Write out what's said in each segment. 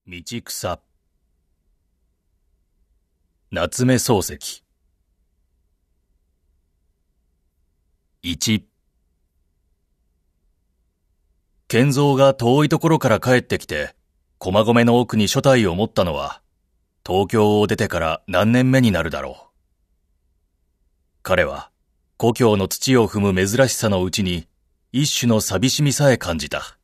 道草。夏目漱石。1。賢三が遠いところから帰ってきて、駒込の奥に所帯を持ったのは、東京を出てから何年目になるだろう。彼は、故郷の土を踏む珍しさのうちに、一種の寂しみさえ感じた。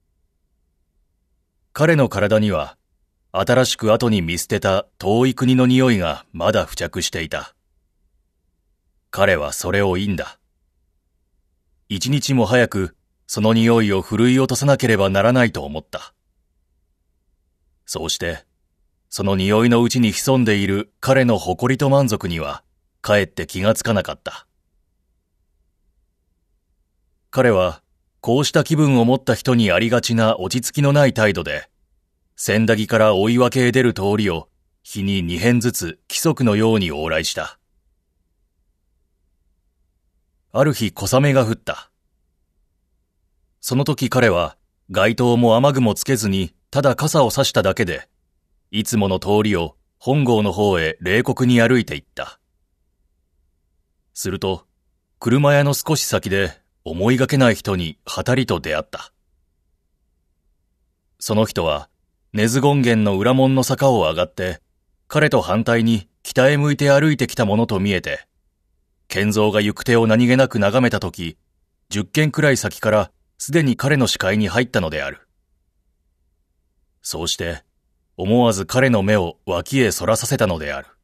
彼の体には、新しく後に見捨てた遠い国の匂いがまだ付着していた。彼はそれをいいんだ。一日も早くその匂いをふるい落とさなければならないと思った。そうして、その匂いのうちに潜んでいる彼の誇りと満足には、かえって気がつかなかった。彼は、こうした気分を持った人にありがちな落ち着きのない態度で、千駄木から追い分けへ出る通りを日に2遍ずつ規則のように往来した。ある日小雨が降った。その時彼は街灯も雨具もつけずにただ傘を差しただけで、いつもの通りを本郷の方へ冷酷に歩いていった。すると、車屋の少し先で思いがけない人にはたりと出会った。その人は、根津権現の裏門の坂を上がって、彼と反対に北へ向いて歩いてきたものと見えて、賢三が行く手を何気なく眺めたとき、10軒くらい先からすでに彼の視界に入ったのである。そうして、思わず彼の目を脇へそらさせたのである。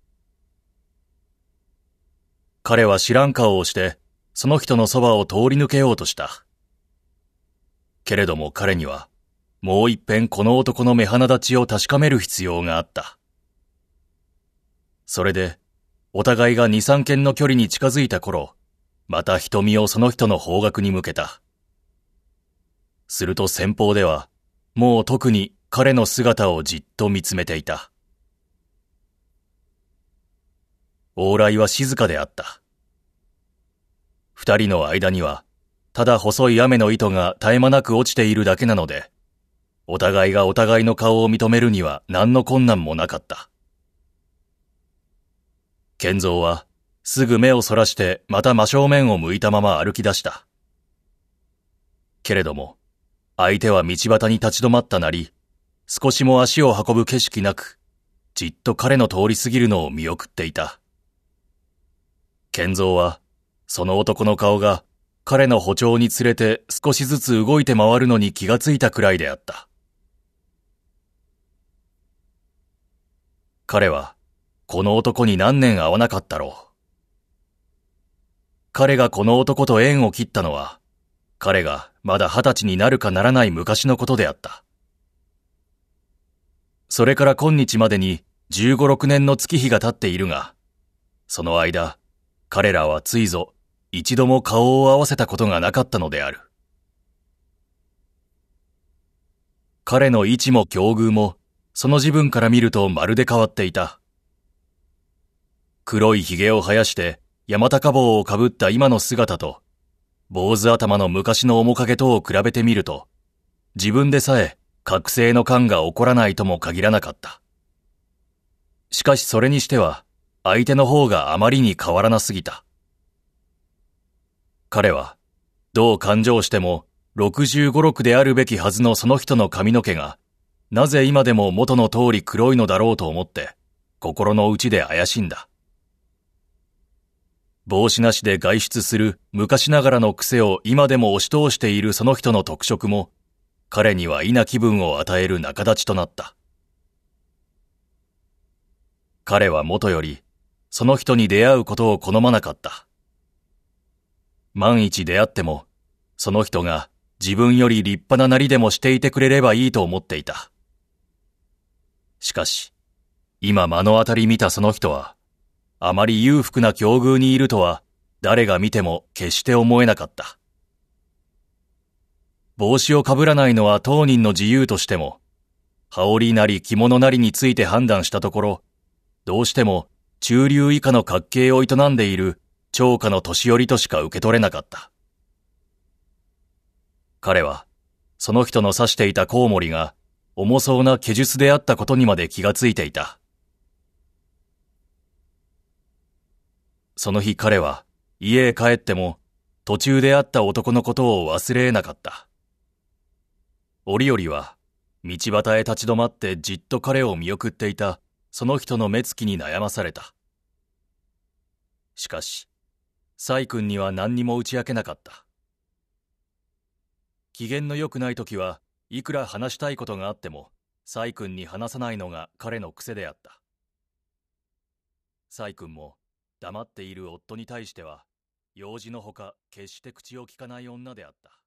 彼は知らん顔をして、その人のそばを通り抜けようとした。けれども彼には、もう一遍この男の目鼻立ちを確かめる必要があった。それで、お互いが2、3軒の距離に近づいた頃、また瞳をその人の方角に向けた。すると先方では、もう特に彼の姿をじっと見つめていた。往来は静かであった。二人の間には、ただ細い雨の糸が絶え間なく落ちているだけなので、お互いがお互いの顔を認めるには何の困難もなかった。賢三はすぐ目をそらしてまた真正面を向いたまま歩き出した。けれども、相手は道端に立ち止まったなり、少しも足を運ぶ景色なく、じっと彼の通り過ぎるのを見送っていた。賢三は、その男の顔が彼の歩調につれて少しずつ動いて回るのに気がついたくらいであった。彼は、この男に何年会わなかったろう。彼がこの男と縁を切ったのは、彼がまだ20歳になるかならない昔のことであった。それから今日までに15、16年の月日が経っているが、その間、彼らはついぞ一度も顔を合わせたことがなかったのである。彼の位置も境遇も、その自分から見るとまるで変わっていた。黒い髭を生やして山高帽をかぶった今の姿と、坊主頭の昔の面影とを比べてみると、自分でさえ覚醒の感が起こらないとも限らなかった。しかしそれにしては、相手の方があまりに変わらなすぎた。彼は、どう勘定しても65、6であるべきはずのその人の髪の毛が、なぜ今でも元の通り黒いのだろうと思って、心の内で怪しんだ。帽子なしで外出する昔ながらの癖を今でも押し通しているその人の特色も、彼には異な気分を与える仲立ちとなった。彼はもとより、その人に出会うことを好まなかった。万一出会っても、その人が自分より立派ななりでもしていてくれればいいと思っていた。しかし、今目の当たり見たその人は、あまり裕福な境遇にいるとは、誰が見ても決して思えなかった。帽子をかぶらないのは当人の自由としても、羽織なり着物なりについて判断したところ、どうしても中流以下の格系を営んでいる長家の年寄りとしか受け取れなかった。彼は、その人の指していたコウモリが、 重そうな怪術であったことにまで気がついていた。その日彼は家へ帰っても途中で会った男のことを忘れなかった。折々は道端へ立ち止まってじっと彼を見送っていたその人の目つきに悩まされた。しかし、細君には何にも打ち明けなかった。機嫌の良くない時はいくら話したいことがあっても細君に話さないのが彼の癖であった。細君も黙っている夫に対しては用事のほか決して口を聞かない女であった。